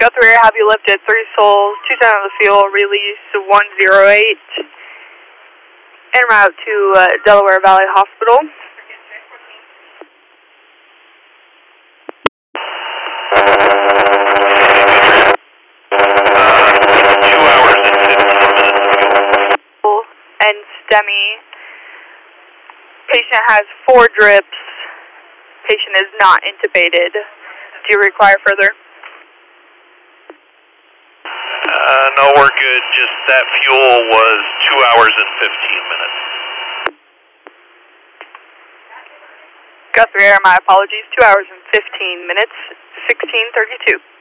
Guthrie, have you lifted 3 souls, 2 on the fuel, release 108, en route to Delaware Valley Hospital. And STEMI. Patient has 4 drips. Patient is not intubated. Do you require further? No, we're good. Just that fuel was 2 hours and 15 minutes. Guthrie Air, my apologies. 2 hours and 15 minutes, 16:32.